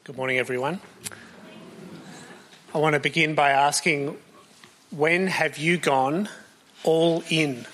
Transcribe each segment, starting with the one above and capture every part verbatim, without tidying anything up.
Good morning, everyone. I want to begin by asking, when have you gone all in?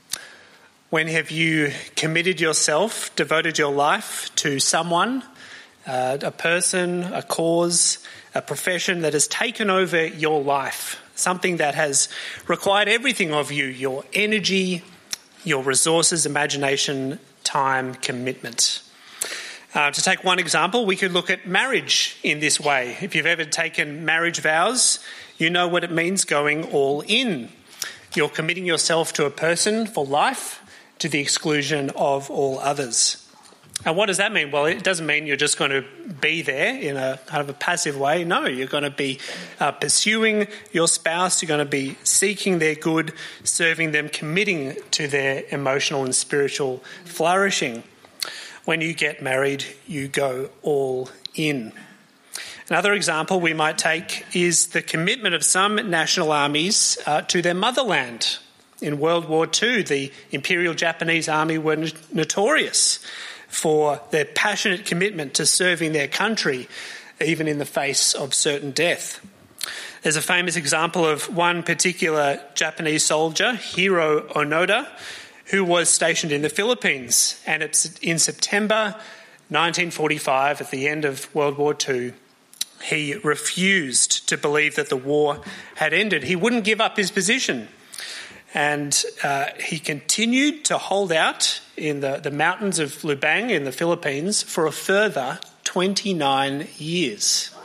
When have you committed yourself, devoted your life to someone, uh, a person, a cause, a profession that has taken over your life, something that has required everything of you, your energy, your resources, imagination, time, commitment? Uh, to take one example, we could look at marriage in this way. If you've ever taken marriage vows, you know what it means going all in. You're committing yourself to a person for life to the exclusion of all others. And what does that mean? Well, it doesn't mean you're just going to be there in a kind of a passive way. No, you're going to be uh, pursuing your spouse. You're going to be seeking their good, serving them, committing to their emotional and spiritual flourishing. When you get married, you go all in. Another example we might take is the commitment of some national armies uh, to their motherland. In World War Two, the Imperial Japanese Army were n- notorious for their passionate commitment to serving their country, even in the face of certain death. There's a famous example of one particular Japanese soldier, Hiro Onoda, who was stationed in the Philippines. And it's in September nineteen forty-five, at the end of World War Two, he refused to believe that the war had ended. He wouldn't give up his position. And uh, he continued to hold out in the, the mountains of Lubang in the Philippines for a further twenty-nine years.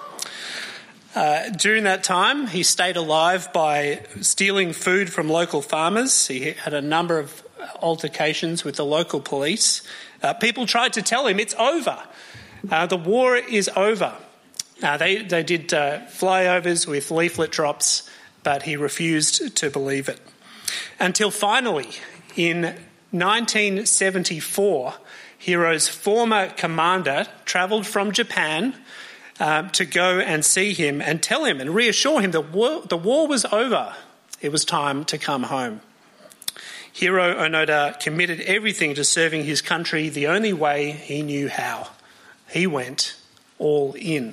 Uh, during that time, he stayed alive by stealing food from local farmers. He had a number of altercations with the local police. Uh, people tried to tell him it's over. Uh, the war is over. Uh, they, they did uh, flyovers with leaflet drops, but he refused to believe it. Until finally, in nineteen seventy-four, Hiro's former commander travelled from Japan uh, to go and see him and tell him and reassure him that war, the war was over. It was time to come home. Hiro Onoda committed everything to serving his country the only way he knew how. He went all in.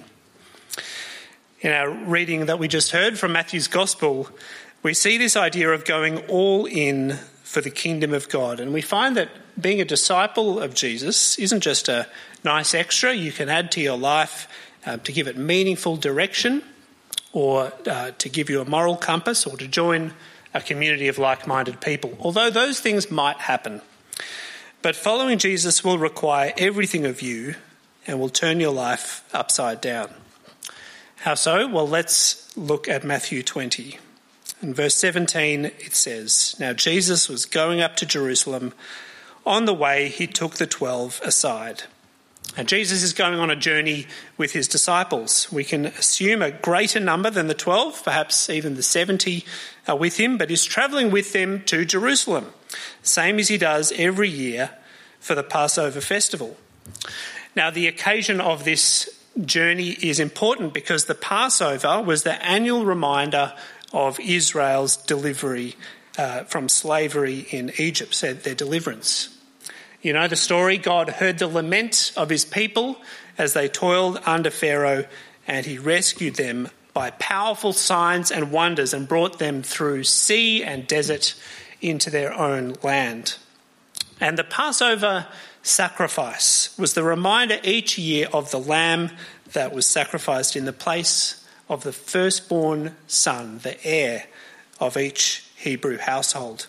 In our reading that we just heard from Matthew's Gospel, we see this idea of going all in for the kingdom of God. And we find that being a disciple of Jesus isn't just a nice extra you can add to your life uh, to give it meaningful direction, or uh, to give you a moral compass, or to join a community of like-minded people, although those things might happen. But following Jesus will require everything of you and will turn your life upside down. How so? Well, let's look at Matthew twenty. In verse seventeen, it says, "Now Jesus was going up to Jerusalem. On the way, he took the twelve aside." And Jesus is going on a journey with his disciples. We can assume a greater number than the twelve, perhaps even the seventy are with him, but he's travelling with them to Jerusalem, same as he does every year for the Passover festival. Now, the occasion of this journey is important because the Passover was the annual reminder of Israel's delivery uh, from slavery in Egypt, so their deliverance. You know the story. God heard the lament of his people as they toiled under Pharaoh, and he rescued them by powerful signs and wonders and brought them through sea and desert into their own land. And the Passover sacrifice was the reminder each year of the lamb that was sacrificed in the place of the firstborn son, the heir of each Hebrew household.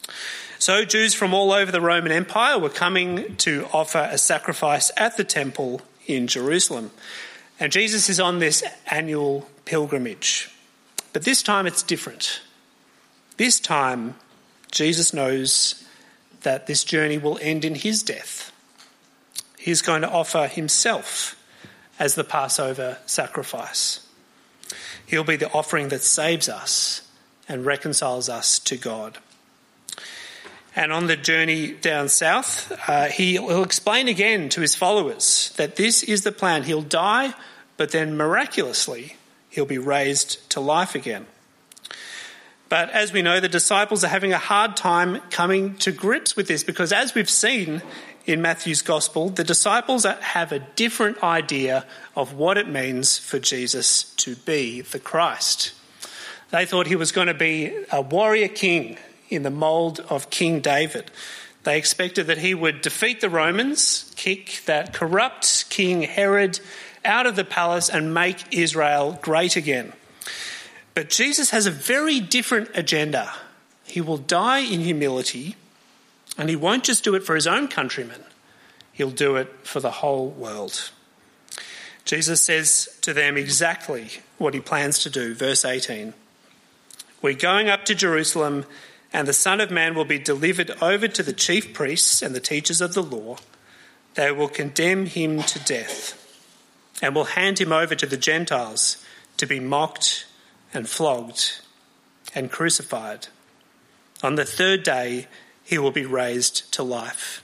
So Jews from all over the Roman Empire were coming to offer a sacrifice at the temple in Jerusalem. And Jesus is on this annual pilgrimage. But this time it's different. This time Jesus knows that this journey will end in his death. He's going to offer himself as the Passover sacrifice. He'll be the offering that saves us and reconciles us to God. And on the journey down south, uh, he'll explain again to his followers that this is the plan. He'll die, but then miraculously he'll be raised to life again. But as we know, the disciples are having a hard time coming to grips with this because, as we've seen in Matthew's Gospel, the disciples have a different idea of what it means for Jesus to be the Christ. They thought he was going to be a warrior king in the mould of King David. They expected that he would defeat the Romans, kick that corrupt King Herod out of the palace and make Israel great again. But Jesus has a very different agenda. He will die in humility, and he won't just do it for his own countrymen. He'll do it for the whole world. Jesus says to them exactly what he plans to do. Verse eighteen, "We're going up to Jerusalem, and the Son of Man will be delivered over to the chief priests and the teachers of the law. They will condemn him to death and will hand him over to the Gentiles to be mocked and flogged and crucified. On the third day, he will be raised to life."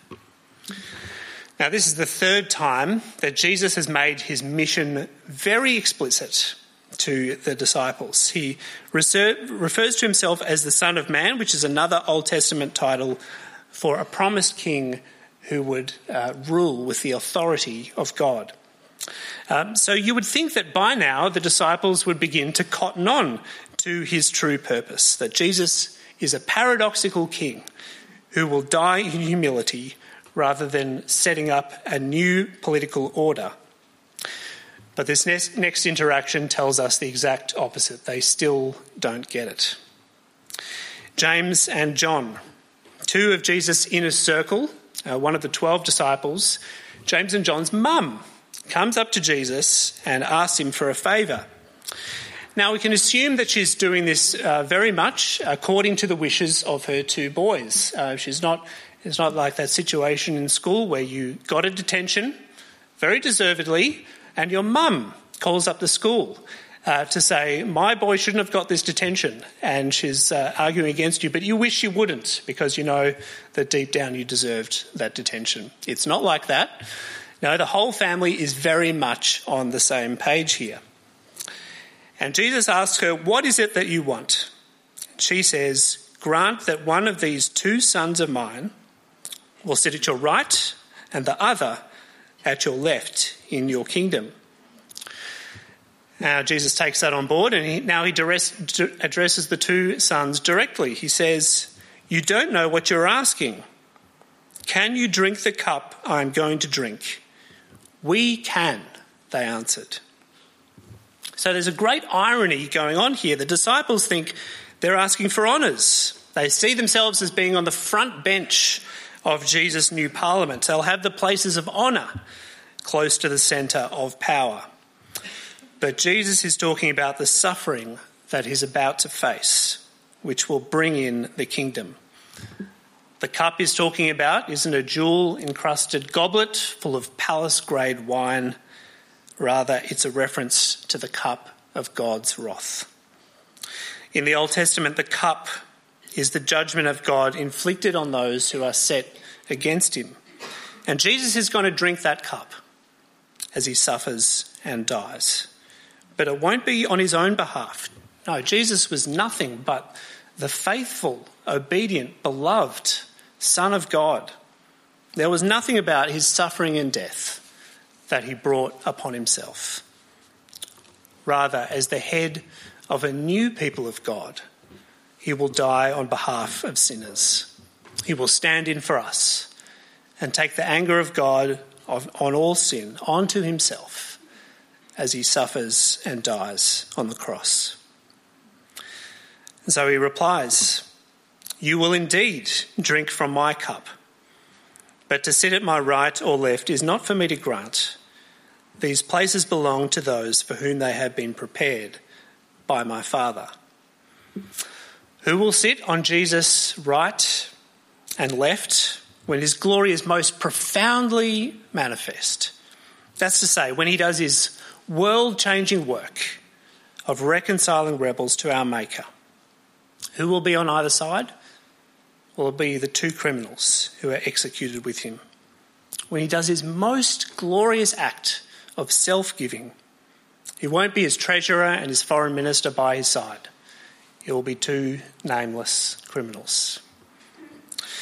Now, this is the third time that Jesus has made his mission very explicit to the disciples. He refers to himself as the Son of Man, which is another Old Testament title for a promised king who would uh, rule with the authority of God. Um, so you would think that by now the disciples would begin to cotton on to his true purpose, that Jesus is a paradoxical king who will die in humility rather than setting up a new political order. But this next, next interaction tells us the exact opposite. They still don't get it. James and John, two of Jesus' inner circle, uh, one of the twelve disciples, James and John's mum, comes up to Jesus and asks him for a favour. Now, we can assume that she's doing this uh, very much according to the wishes of her two boys. Uh, she's not, it's not like that situation in school where you got a detention, very deservedly, and your mum calls up the school uh, to say, my boy shouldn't have got this detention, and she's uh, arguing against you, but you wish you wouldn't because you know that deep down you deserved that detention. It's not like that. No, the whole family is very much on the same page here. And Jesus asks her, "What is it that you want?" She says, "Grant that one of these two sons of mine will sit at your right and the other at your left in your kingdom." Now Jesus takes that on board, and he, now he address, addresses the two sons directly. He says, "You don't know what you're asking. Can you drink the cup I'm going to drink?" "We can," they answered. So there's a great irony going on here. The disciples think they're asking for honours. They see themselves as being on the front bench of Jesus' new parliament. They'll have the places of honour close to the centre of power. But Jesus is talking about the suffering that he's about to face, which will bring in the kingdom. The cup he's talking about isn't a jewel-encrusted goblet full of palace-grade wine. Rather, it's a reference to the cup of God's wrath. In the Old Testament, the cup is the judgment of God inflicted on those who are set against him. And Jesus is going to drink that cup as he suffers and dies. But it won't be on his own behalf. No, Jesus was nothing but the faithful, obedient, beloved Son of God. There was nothing about his suffering and death that he brought upon himself. Rather, as the head of a new people of God, he will die on behalf of sinners. He will stand in for us and take the anger of God on all sin onto himself as he suffers and dies on the cross. And so he replies, "You will indeed drink from my cup, but to sit at my right or left is not for me to grant. These places belong to those for whom they have been prepared by my Father." Who will sit on Jesus' right and left when his glory is most profoundly manifest? That's to say, when he does his world-changing work of reconciling rebels to our Maker. Who will be on either side? Will it be the two criminals who are executed with him? When he does his most glorious act of self-giving, he won't be his treasurer and his foreign minister by his side. It will be two nameless criminals.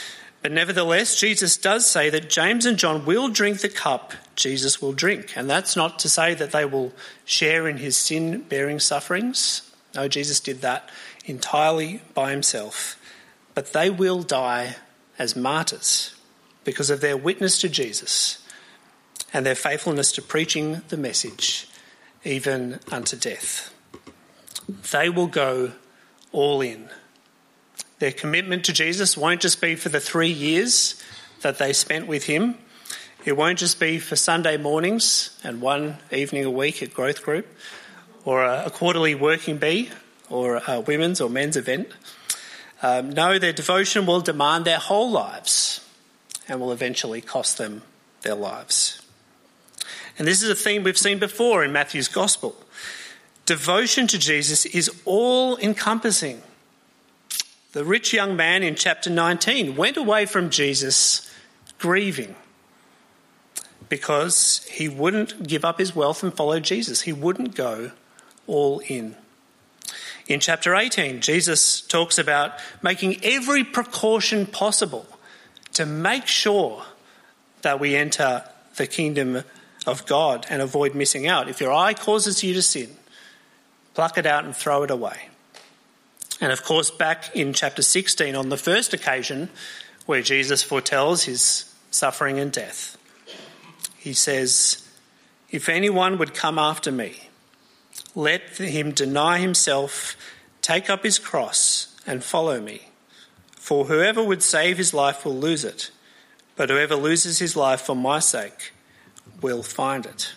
But nevertheless, Jesus does say that James and John will drink the cup Jesus will drink. And that's not to say that they will share in his sin-bearing sufferings. No, Jesus did that entirely by himself. But they will die as martyrs because of their witness to Jesus and their faithfulness to preaching the message, even unto death. They will go all in. Their commitment to Jesus won't just be for the three years that they spent with him. It won't just be for Sunday mornings and one evening a week at growth group, or a, a quarterly working bee, or a women's or men's event. Um, no, their devotion will demand their whole lives and will eventually cost them their lives. And this is a theme we've seen before in Matthew's Gospel. Devotion to Jesus is all-encompassing. The rich young man in chapter nineteen went away from Jesus grieving because he wouldn't give up his wealth and follow Jesus. He wouldn't go all in. In chapter eighteen, Jesus talks about making every precaution possible to make sure that we enter the kingdom of God and avoid missing out. If your eye causes you to sin, pluck it out and throw it away. And of course, back in chapter sixteen, on the first occasion where Jesus foretells his suffering and death, he says, "If anyone would come after me, let him deny himself, take up his cross and follow me. For whoever would save his life will lose it, but whoever loses his life for my sake will find it."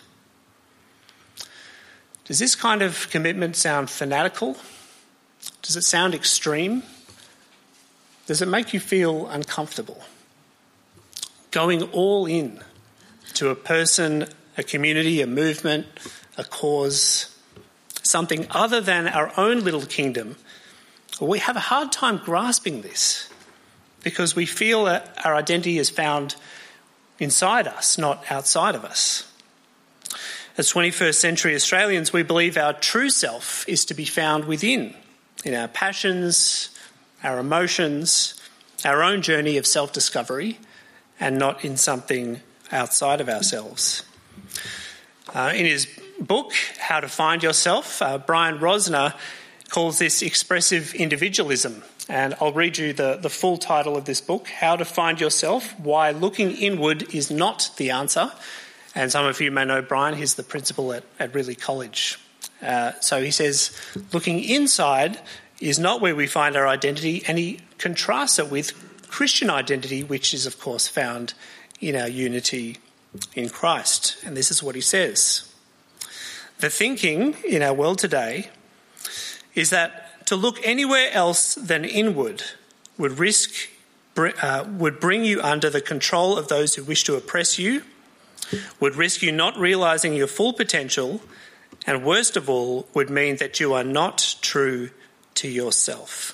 Does this kind of commitment sound fanatical? Does it sound extreme? Does it make you feel uncomfortable? Going all in to a person, a community, a movement, a cause, something other than our own little kingdom, we have a hard time grasping this because we feel that our identity is found inside us, not outside of us. As twenty-first century Australians, we believe our true self is to be found within, in our passions, our emotions, our own journey of self-discovery, and not in something outside of ourselves. Uh, in his book, How to Find Yourself, uh, Brian Rosner calls this expressive individualism. And I'll read you the, the full title of this book, How to Find Yourself, Why Looking Inward is Not the Answer. And some of you may know Brian, he's the principal at, at Ridley College. Uh, so he says, looking inside is not where we find our identity, and he contrasts it with Christian identity, which is, of course, found in our unity in Christ. And this is what he says. The thinking in our world today is that to look anywhere else than inward would risk, uh, would bring you under the control of those who wish to oppress you, would risk you not realising your full potential, and worst of all, would mean that you are not true to yourself.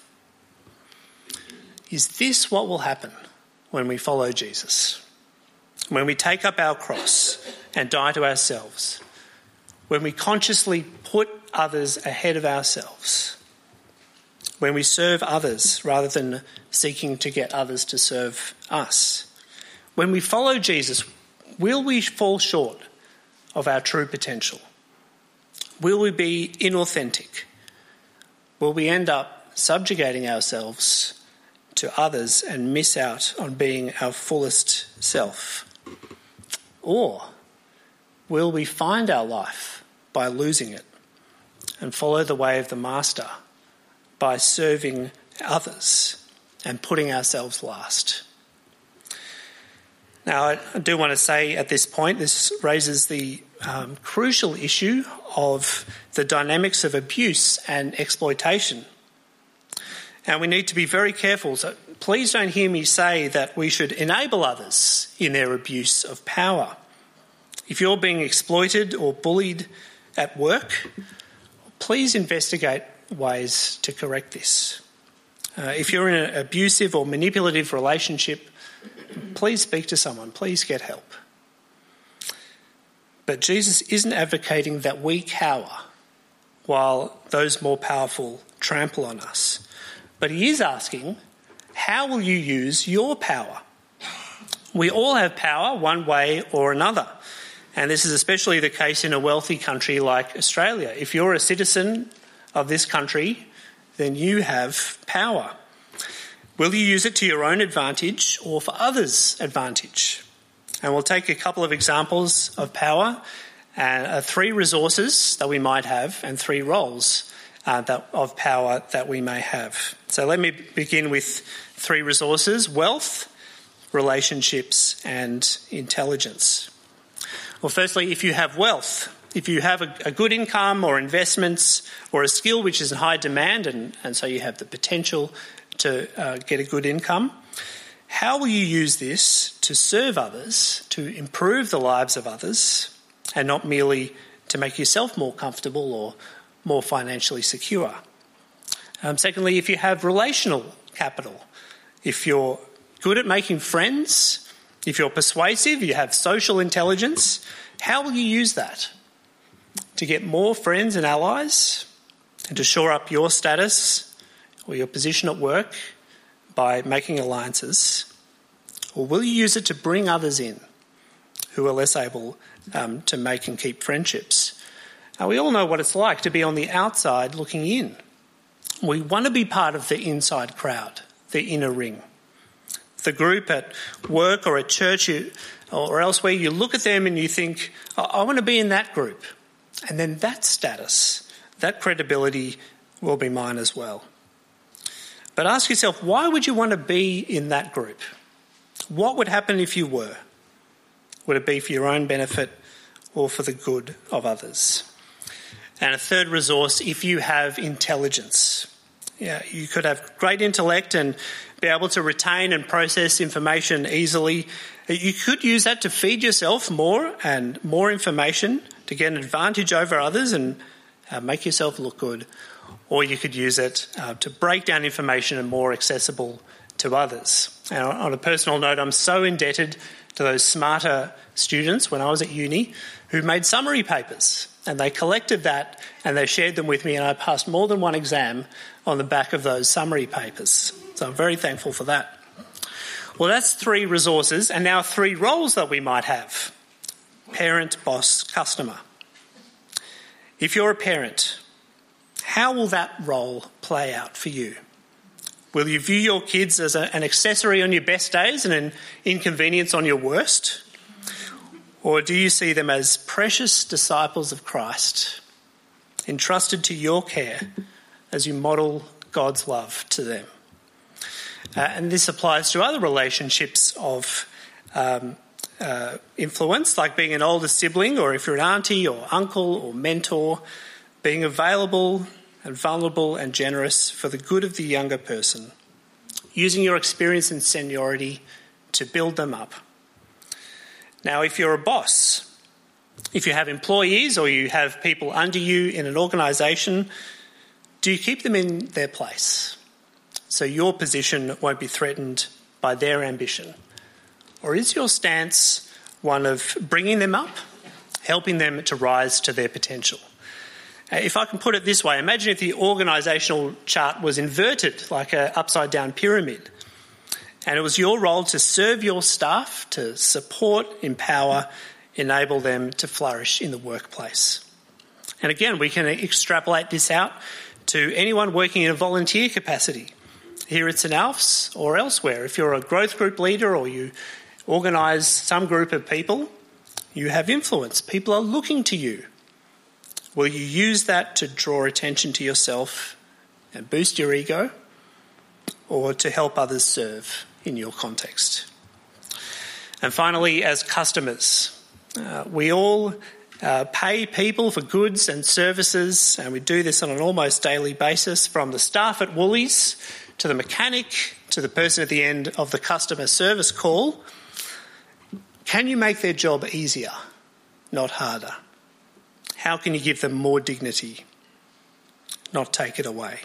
Is this what will happen when we follow Jesus? When we take up our cross and die to ourselves? When we consciously put others ahead of ourselves? When we serve others rather than seeking to get others to serve us? When we follow Jesus, will we fall short of our true potential? Will we be inauthentic? Will we end up subjugating ourselves to others and miss out on being our fullest self? Or will we find our life by losing it and follow the way of the Master by serving others and putting ourselves last? Now, I do want to say at this point, this raises the um, crucial issue of the dynamics of abuse and exploitation. And we need to be very careful. So please don't hear me say that we should enable others in their abuse of power. If you're being exploited or bullied at work, please investigate ways to correct this. Uh, if you're in an abusive or manipulative relationship, please speak to someone, please get help. But Jesus isn't advocating that we cower while those more powerful trample on us. But he is asking How will you use your power? We all have power one way or another, and this is especially the case in a wealthy country like Australia. If you're a citizen of this country, then you have power. Will you use it to your own advantage or for others' advantage? And we'll take a couple of examples of power, and uh, three resources that we might have and three roles uh, that, of power that we may have. So let me begin with three resources: wealth, relationships and intelligence. Well, firstly, if you have wealth, if you have a, a good income or investments or a skill which is in high demand and, and so you have the potential to uh, get a good income, how will you use this to serve others, to improve the lives of others, and not merely to make yourself more comfortable or more financially secure? Um, secondly, if you have relational capital, if you're good at making friends, if you're persuasive, you have social intelligence, how will you use that? To get more friends and allies and to shore up your status or your position at work by making alliances? Or will you use it to bring others in who are less able um, to make and keep friendships? Now, we all know what it's like to be on the outside looking in. We want to be part of the inside crowd, the inner ring. The group at work or at church or elsewhere, you look at them and you think, oh, I want to be in that group. And then that status, that credibility will be mine as well. But ask yourself, why would you want to be in that group? What would happen if you were? Would it be for your own benefit or for the good of others? And a third resource, if you have intelligence. Yeah, you could have great intellect and be able to retain and process information easily. You could use that to feed yourself more and more information to get an advantage over others and uh, make yourself look good. Or you could use it uh, to break down information and more accessible to others. And on a personal note, I'm so indebted to those smarter students when I was at uni who made summary papers, and they collected that and they shared them with me, and I passed more than one exam on the back of those summary papers. So I'm very thankful for that. Well, that's three resources, and now three roles that we might have: parent, boss, customer. If you're a parent, how will that role play out for you? Will you view your kids as a, an accessory on your best days and an inconvenience on your worst? Or do you see them as precious disciples of Christ, entrusted to your care as you model God's love to them? Uh, and this applies to other relationships of um, uh, influence, like being an older sibling, or if you're an auntie or uncle or mentor, being available and vulnerable and generous for the good of the younger person, using your experience and seniority to build them up. Now, if you're a boss, if you have employees or you have people under you in an organisation, do you keep them in their place so your position won't be threatened by their ambition? Or is your stance one of bringing them up, helping them to rise to their potential? If I can put it this way, imagine if the organisational chart was inverted, like an upside-down pyramid, and it was your role to serve your staff, to support, empower, enable them to flourish in the workplace. And again, we can extrapolate this out to anyone working in a volunteer capacity, here at St Alf's or elsewhere. If you're a growth group leader or you organise some group of people, you have influence. People are looking to you. Will you use that to draw attention to yourself and boost your ego, or to help others serve in your context? And finally, as customers, uh, we all uh, pay people for goods and services, and we do this on an almost daily basis, from the staff at Woolies to the mechanic to the person at the end of the customer service call. Can you make their job easier, not harder? How can you give them more dignity, not take it away?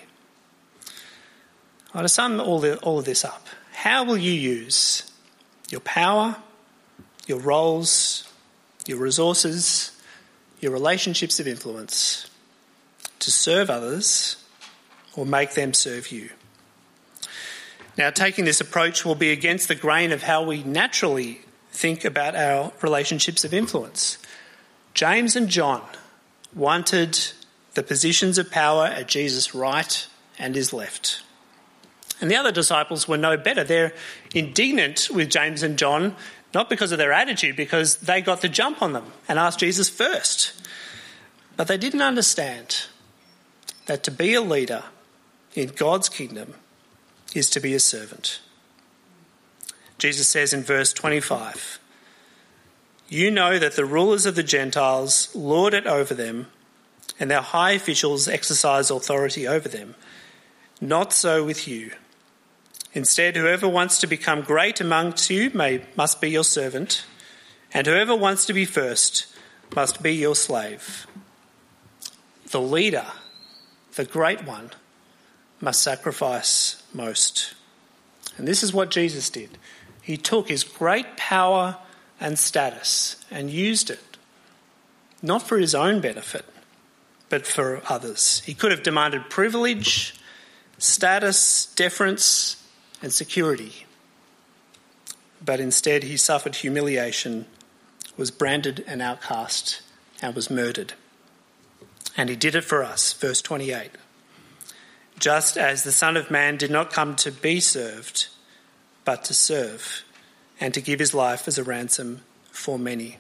Well, to sum all, the, all of this up, how will you use your power, your roles, your resources, your relationships of influence to serve others or make them serve you? Now, taking this approach will be against the grain of how we naturally think about our relationships of influence. James and John wanted the positions of power at Jesus' right and his left. And the other disciples were no better. They're indignant with James and John, not because of their attitude, because they got the jump on them and asked Jesus first. But they didn't understand that to be a leader in God's kingdom is to be a servant. Jesus says in verse twenty-five, "You know that the rulers of the Gentiles lord it over them, and their high officials exercise authority over them. Not so with you. Instead, whoever wants to become great amongst you may, must be your servant, and whoever wants to be first must be your slave. The leader, the great one, must sacrifice most." And this is what Jesus did. He took his great power and status and used it, not for his own benefit, but for others. He could have demanded privilege, status, deference, and security. But instead he suffered humiliation, was branded an outcast, and was murdered. And he did it for us. Verse twenty-eight. "Just as the Son of Man did not come to be served, but to serve, and to give his life as a ransom for many."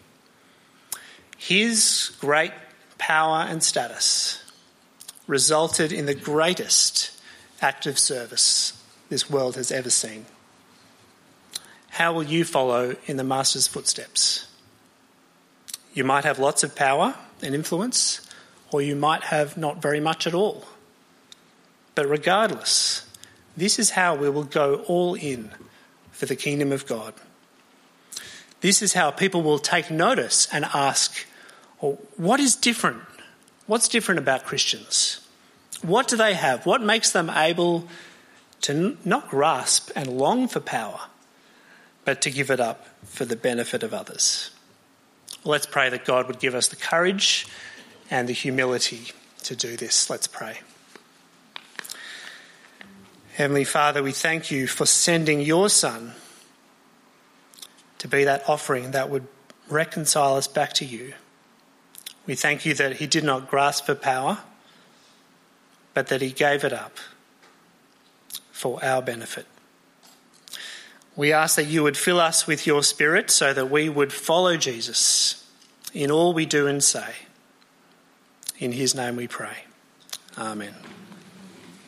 His great power and status resulted in the greatest act of service this world has ever seen. How will you follow in the Master's footsteps? You might have lots of power and influence, or you might have not very much at all. But regardless, this is how we will go all in for the kingdom of God. This is how people will take notice and ask, well, what is different? What's different about Christians? What do they have? What makes them able to not grasp and long for power, but to give it up for the benefit of others? Well, let's pray that God would give us the courage and the humility to do this. Let's pray. Heavenly Father, we thank you for sending your Son to be that offering that would reconcile us back to you. We thank you that he did not grasp for power, but that he gave it up for our benefit. We ask that you would fill us with your Spirit so that we would follow Jesus in all we do and say. In his name we pray. Amen.